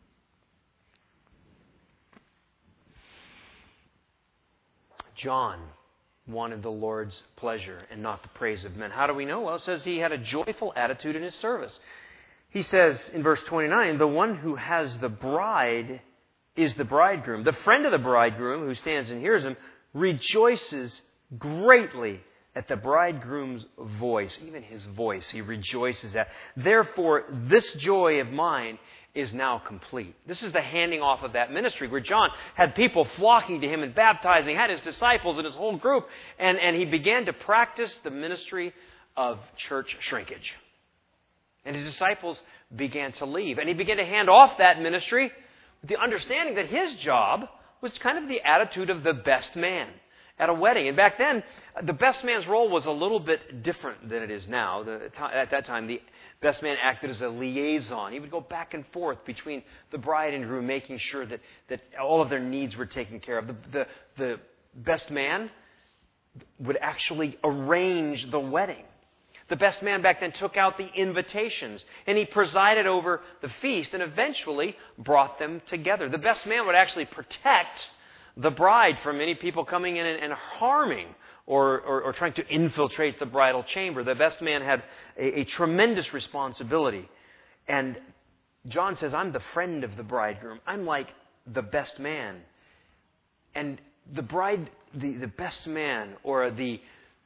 John wanted the Lord's pleasure and not the praise of men. How do we know? Well, it says he had a joyful attitude in his service. He says in verse 29, the one who has the bride is the bridegroom. The friend of the bridegroom who stands and hears him rejoices greatly at the bridegroom's voice, even his voice, he rejoices at. Therefore, this joy of mine is now complete. This is the handing off of that ministry where John had people flocking to him and baptizing, had his disciples and his whole group, and he began to practice the ministry of church shrinkage. And his disciples began to leave. And he began to hand off that ministry with the understanding that his job was kind of the attitude of the best man at a wedding. And back then, the best man's role was a little bit different than it is now. At that time, the best man acted as a liaison. He would go back and forth between the bride and groom, making sure that all of their needs were taken care of. The best man would actually arrange the wedding. The best man back then took out the invitations, and he presided over the feast and eventually brought them together. The best man would actually protect the bride from any people coming in and harming or trying to infiltrate the bridal chamber. The best man had a tremendous responsibility. And John says, I'm the friend of the bridegroom. I'm like the best man. And the bride, the best man, or the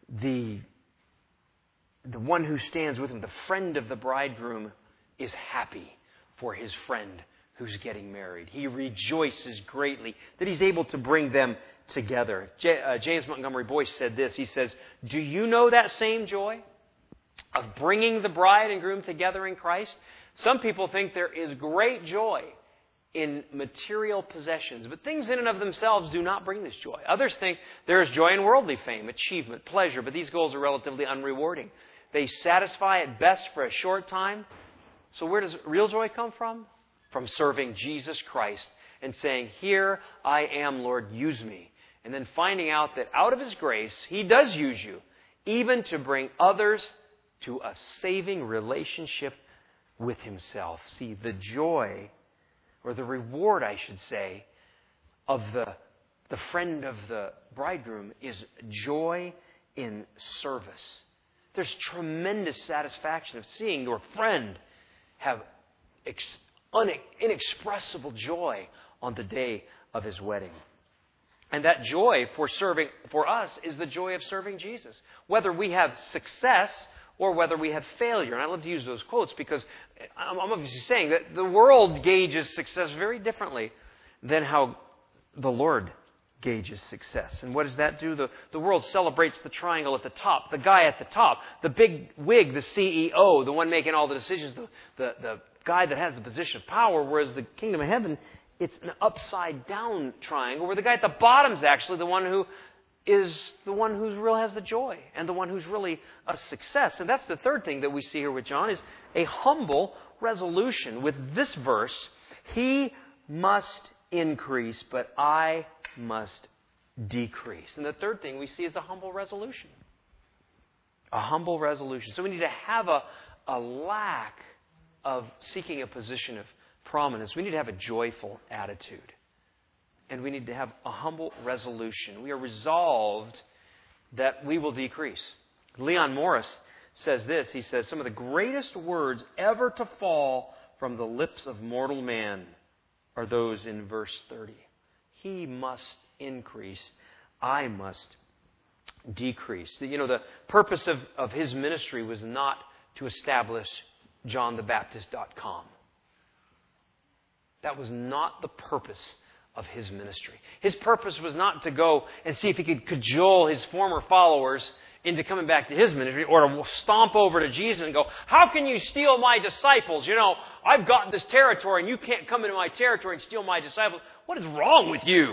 one who stands with him, the friend of the bridegroom, is happy for his friend who's getting married. He rejoices greatly that he's able to bring them together. James Montgomery Boyce said this. He says, do you know that same joy of bringing the bride and groom together in Christ? Some people think there is great joy in material possessions, but things in and of themselves do not bring this joy. Others think there is joy in worldly fame, achievement, pleasure, but these goals are relatively unrewarding. They satisfy at best for a short time. So where does real joy come from? From serving Jesus Christ and saying, here I am, Lord, use me. And then finding out that out of His grace, He does use you, even to bring others to a saving relationship with Himself. See, the joy, or the reward, I should say, of the the friend of the bridegroom is joy in service. There's tremendous satisfaction of seeing your friend have inexpressible joy on the day of his wedding. And that joy for us is the joy of serving Jesus. Whether we have success or whether we have failure. And I love to use those quotes because I'm obviously saying that the world gauges success very differently than how the Lord gauges success. And what does that do? The world celebrates the triangle at the top, the guy at the top, the big wig, the CEO, the one making all the decisions, the guy that has the position of power, whereas the kingdom of heaven, it's an upside down triangle where the guy at the bottom is actually the one who really has the joy and the one who's really a success. And that's the third thing that we see here with John is a humble resolution. With this verse, he must increase, but I must decrease. And the third thing we see is a humble resolution. A humble resolution. So we need to have a lack of seeking a position of prominence. We need to have a joyful attitude. And we need to have a humble resolution. We are resolved that we will decrease. Leon Morris says this. He says, some of the greatest words ever to fall from the lips of mortal man are those in verse 30. He must increase. I must decrease. The purpose of his ministry was not to establish johnthebaptist.com. That was not the purpose of his ministry. His purpose was not to go and see if he could cajole his former followers into coming back to his ministry or to stomp over to Jesus and go, how can you steal my disciples? I've gotten this territory and you can't come into my territory and steal my disciples. What is wrong with you?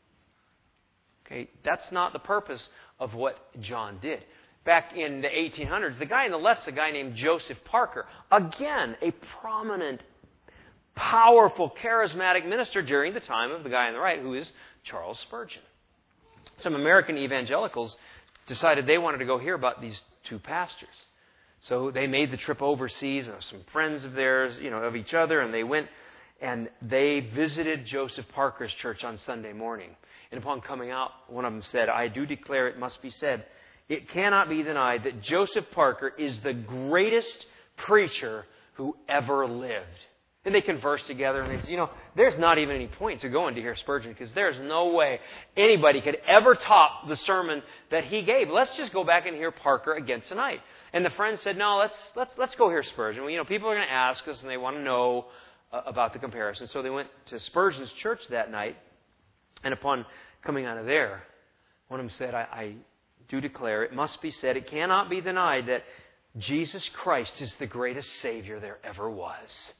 Okay, that's not the purpose of what John did. Back in the 1800s, the guy on the left is a guy named Joseph Parker. Again, a prominent, powerful, charismatic minister during the time of the guy on the right, who is Charles Spurgeon. Some American evangelicals decided they wanted to go hear about these two pastors. So they made the trip overseas, and some friends of theirs, of each other, and they went and they visited Joseph Parker's church on Sunday morning. And upon coming out, one of them said, I do declare it must be said, it cannot be denied that Joseph Parker is the greatest preacher who ever lived. And they conversed together and they said, there's not even any point to going to hear Spurgeon because there's no way anybody could ever top the sermon that he gave. Let's just go back and hear Parker again tonight. And the friends said, no, let's go hear Spurgeon. Well, people are going to ask us and they want to know about the comparison. So they went to Spurgeon's church that night. And upon coming out of there, one of them said, I do declare, it must be said, it cannot be denied that Jesus Christ is the greatest Savior there ever was.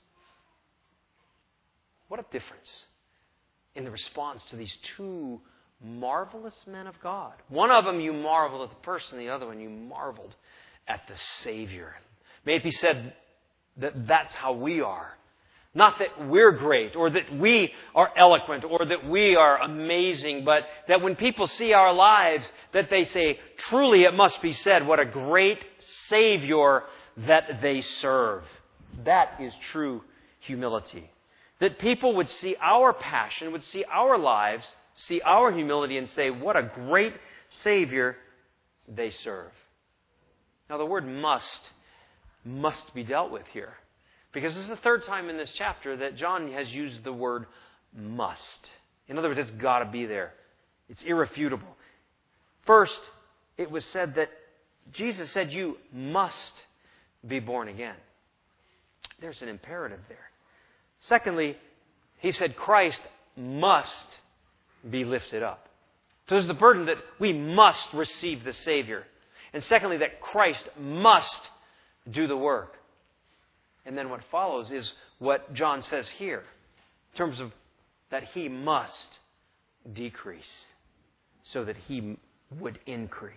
What a difference in the response to these two marvelous men of God. One of them you marveled at the person, the other one you marveled at the Savior. May it be said that that's how we are. Not that we're great or that we are eloquent or that we are amazing, but that when people see our lives, that they say, truly it must be said, what a great Savior that they serve. That is true humility. That people would see our passion, would see our lives, see our humility and say, what a great Savior they serve. Now the word must be dealt with here. Because this is the third time in this chapter that John has used the word must. In other words, it's got to be there. It's irrefutable. First, it was said that Jesus said you must be born again. There's an imperative there. Secondly, he said Christ must be lifted up. So there's the burden that we must receive the Savior. And secondly, that Christ must do the work. And then what follows is what John says here, in terms of that he must decrease so that he would increase.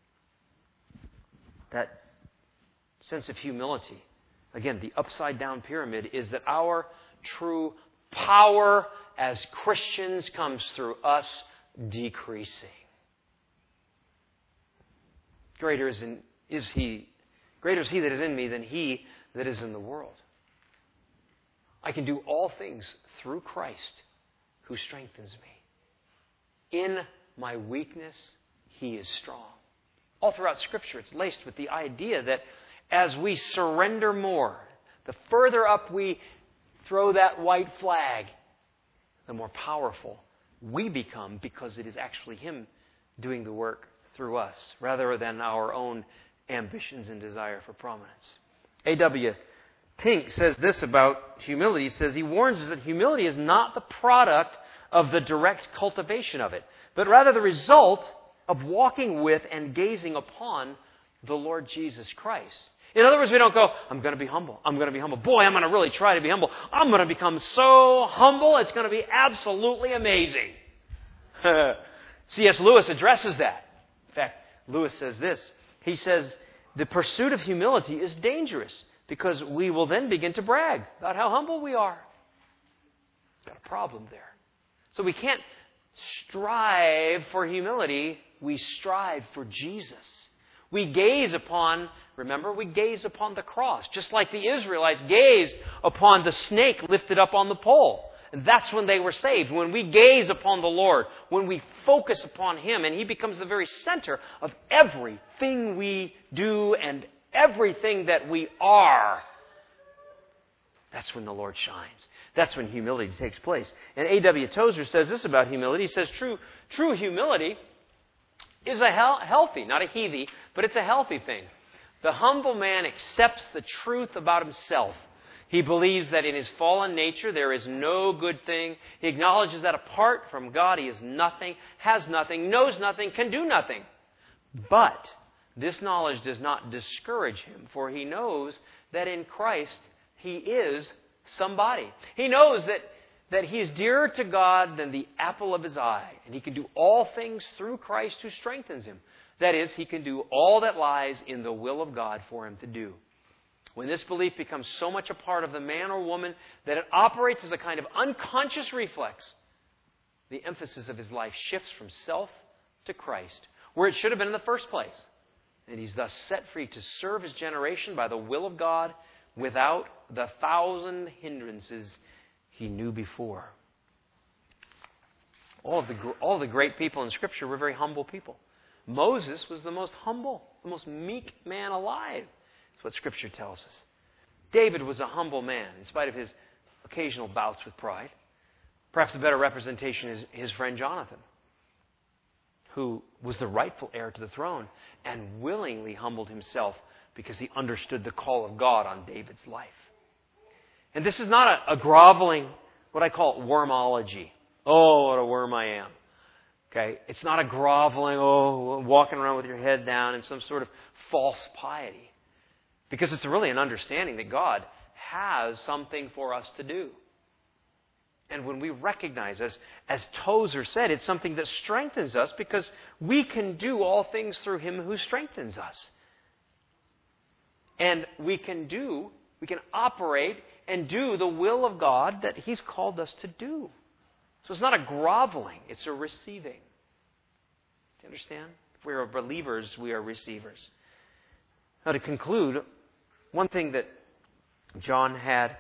That sense of humility, again, the upside down pyramid, is that our true power as Christians comes through us decreasing. Greater is he that is in me than he that is in the world. I can do all things through Christ who strengthens me. In my weakness, He is strong. All throughout Scripture, it's laced with the idea that as we surrender more, the further up we throw that white flag, the more powerful we become, because it is actually Him doing the work through us rather than our own ambitions and desire for prominence. A.W. Pink says this about humility. He says, he warns us that humility is not the product of the direct cultivation of it, but rather the result of walking with and gazing upon the Lord Jesus Christ. In other words, we don't go, I'm going to be humble. I'm going to be humble. Boy, I'm going to really try to be humble. I'm going to become so humble, it's going to be absolutely amazing. C.S. Lewis addresses that. In fact, Lewis says this. He says, the pursuit of humility is dangerous because we will then begin to brag about how humble we are. It's got a problem there. So we can't strive for humility. We strive for Jesus. We gaze upon, remember, we gaze upon the cross, just like the Israelites gazed upon the snake lifted up on the pole. And that's when they were saved. When we gaze upon the Lord, when we focus upon Him, and He becomes the very center of everything we do and everything that we are, that's when the Lord shines. That's when humility takes place. And A.W. Tozer says this about humility. He says true humility is a healthy, not a heathy, but it's a healthy thing. The humble man accepts the truth about himself. He believes that in his fallen nature there is no good thing. He acknowledges that apart from God he is nothing, has nothing, knows nothing, can do nothing. But this knowledge does not discourage him, for he knows that in Christ he is somebody. He knows that he is dearer to God than the apple of his eye, and he can do all things through Christ who strengthens him. That is, he can do all that lies in the will of God for him to do. When this belief becomes so much a part of the man or woman that it operates as a kind of unconscious reflex, the emphasis of his life shifts from self to Christ, where it should have been in the first place. And he's thus set free to serve his generation by the will of God without the 1,000 hindrances he knew before. All of the great people in Scripture were very humble people. Moses was the most humble, the most meek man alive. That's what Scripture tells us. David was a humble man, in spite of his occasional bouts with pride. Perhaps a better representation is his friend Jonathan, who was the rightful heir to the throne and willingly humbled himself because he understood the call of God on David's life. And this is not a groveling, what I call wormology. Oh, what a worm I am. Okay? It's not a groveling, walking around with your head down in some sort of false piety. Because it's really an understanding that God has something for us to do. And when we recognize, as Tozer said, it's something that strengthens us because we can do all things through Him who strengthens us. And we can operate and do the will of God that He's called us to do. So it's not a groveling, it's a receiving. Do you understand? If we are believers, we are receivers. Now to conclude, one thing that John had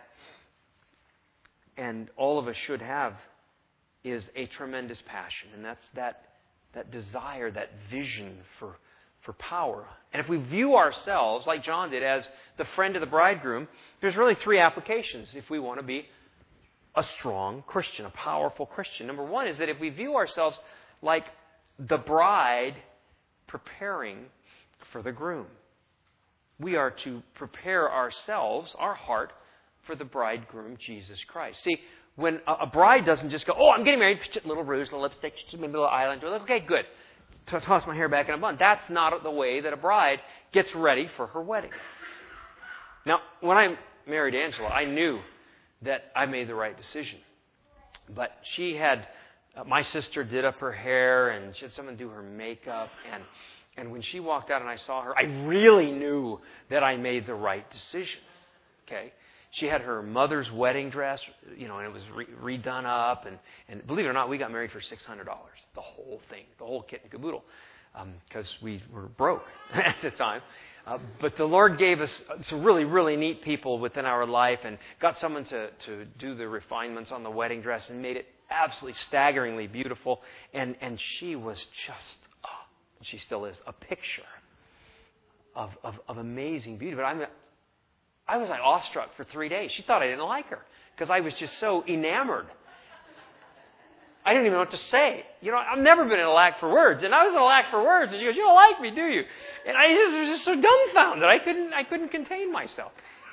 and all of us should have is a tremendous passion. And that's that desire, that vision for power. And if we view ourselves, like John did, as the friend of the bridegroom, there's really three applications if we want to be a strong Christian, a powerful Christian. Number one is that if we view ourselves like the bride preparing for the groom, we are to prepare ourselves, our heart, for the bridegroom, Jesus Christ. See, when a bride doesn't just go, I'm getting married, little rouge, little lipstick, maybe a little eyeliner, okay, good. Toss my hair back in a bun. That's not the way that a bride gets ready for her wedding. Now, when I married Angela, I knew that I made the right decision. But she had, my sister did up her hair, and she had someone do her makeup, and when she walked out and I saw her, I really knew that I made the right decision. Okay? She had her mother's wedding dress, and it was redone up. And believe it or not, we got married for $600. The whole thing, the whole kit and caboodle, because we were broke at the time. But the Lord gave us some really, really neat people within our life and got someone to do the refinements on the wedding dress and made it absolutely staggeringly beautiful. And she was just, she still is, a picture of amazing beauty. But I was like awestruck for 3 days. She thought I didn't like her because I was just so enamored. I didn't even know what to say. I've never been in a lack for words. And I was in a lack for words. And she goes, "You don't like me, do you?" And I was just so dumbfounded. I couldn't contain myself.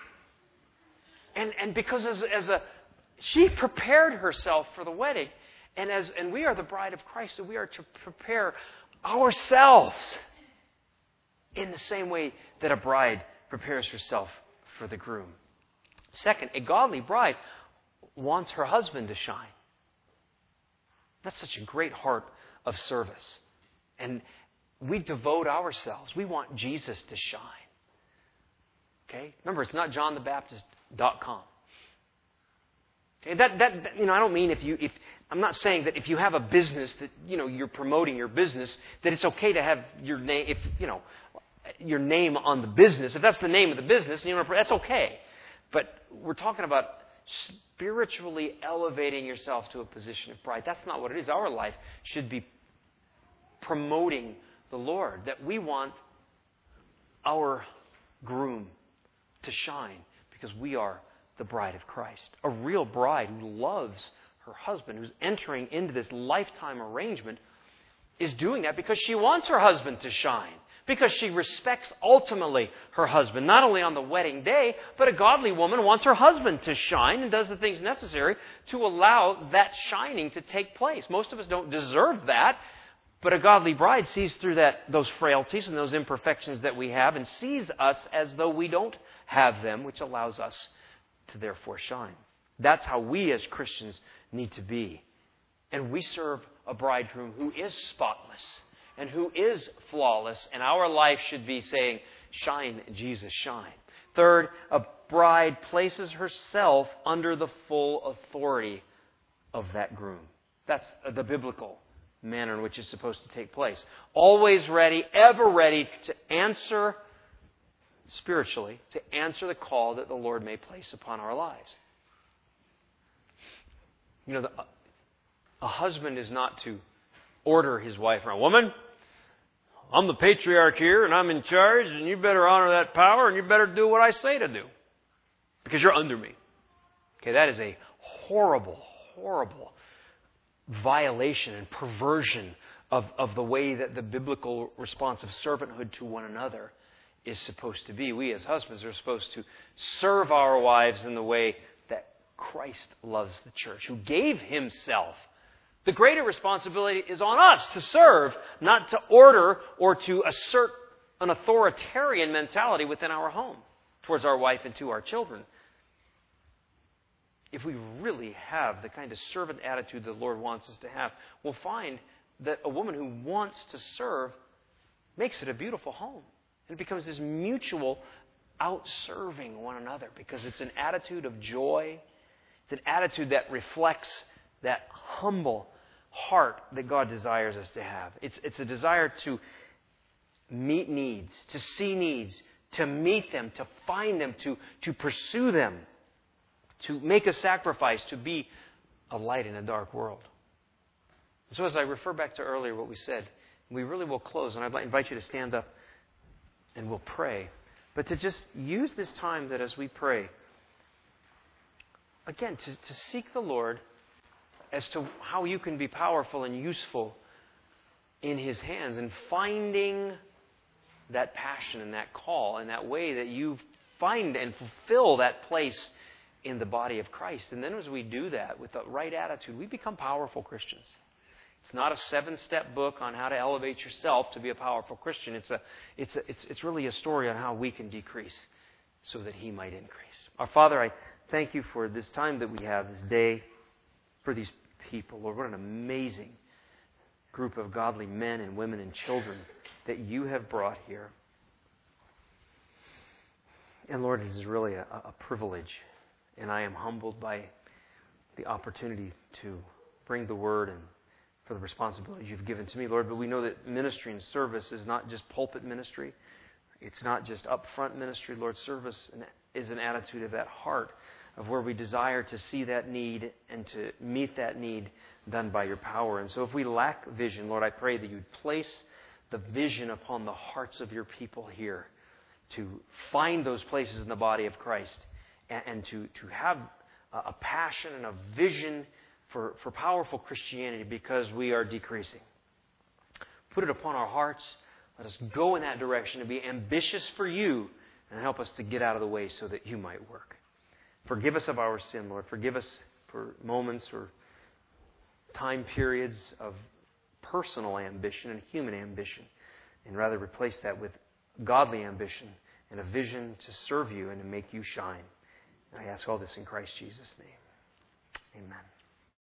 And because she prepared herself for the wedding. And we are the bride of Christ. So we are to prepare ourselves in the same way that a bride prepares herself for the groom. Second, a godly bride wants her husband to shine. That's such a great heart of service. And we devote ourselves. We want Jesus to shine. Okay? Remember, it's not johnthebaptist.com. Okay? I don't mean I'm not saying that if you have a business that, you're promoting your business, that it's okay to have your name, your name on the business. If that's the name of the business, that's okay. But we're talking about spiritually elevating yourself to a position of pride. That's not what it is. Our life should be promoting the Lord, that we want our groom to shine because we are the bride of Christ. A real bride who loves her husband, who's entering into this lifetime arrangement, is doing that because she wants her husband to shine. Because she respects ultimately her husband, not only on the wedding day, but a godly woman wants her husband to shine and does the things necessary to allow that shining to take place. Most of us don't deserve that, but a godly bride sees through those frailties and those imperfections that we have and sees us as though we don't have them, which allows us to therefore shine. That's how we as Christians need to be. And we serve a bridegroom who is spotless and who is flawless, and our life should be saying, "Shine, Jesus, shine." Third, a bride places herself under the full authority of that groom. That's the biblical manner in which it's supposed to take place. Always ready, ever ready to answer spiritually, to answer the call that the Lord may place upon our lives. A husband is not to order his wife around. "Woman, I'm the patriarch here and I'm in charge and you better honor that power and you better do what I say to do because you're under me." Okay, that is a horrible, horrible violation and perversion of the way that the biblical response of servanthood to one another is supposed to be. We as husbands are supposed to serve our wives in the way that Christ loves the church, who gave himself. The greater responsibility is on us to serve, not to order or to assert an authoritarian mentality within our home towards our wife and to our children. If we really have the kind of servant attitude the Lord wants us to have, we'll find that a woman who wants to serve makes it a beautiful home. And it becomes this mutual out-serving one another because it's an attitude of joy. It's an attitude that reflects that humble heart that God desires us to have. It's a desire to meet needs, to see needs, to meet them, to find them, to pursue them, to make a sacrifice, to be a light in a dark world. So as I refer back to earlier what we said, we really will close, and I'd invite you to stand up and we'll pray. But to just use this time that as we pray, again, to seek the Lord as to how you can be powerful and useful in His hands and finding that passion and that call and that way that you find and fulfill that place in the body of Christ. And then as we do that with the right attitude, we become powerful Christians. It's not a 7-step book on how to elevate yourself to be a powerful Christian. It's really a story on how we can decrease so that He might increase. Our Father, I thank You for this time that we have, this day, for these people. Lord, what an amazing group of godly men and women and children that You have brought here. And Lord, it is really a privilege, and I am humbled by the opportunity to bring the Word and for the responsibilities You've given to me, Lord. But we know that ministry and service is not just pulpit ministry. It's not just upfront ministry, Lord. Service is an attitude of that heart of where we desire to see that need and to meet that need done by your power. And so if we lack vision, Lord, I pray that you'd place the vision upon the hearts of your people here to find those places in the body of Christ and to have a passion and a vision for powerful Christianity because we are decreasing. Put it upon our hearts. Let us go in that direction and be ambitious for you and help us to get out of the way so that you might work. Forgive us of our sin, Lord. Forgive us for moments or time periods of personal ambition and human ambition, and rather replace that with godly ambition and a vision to serve you and to make you shine. And I ask all this in Christ Jesus' name. Amen.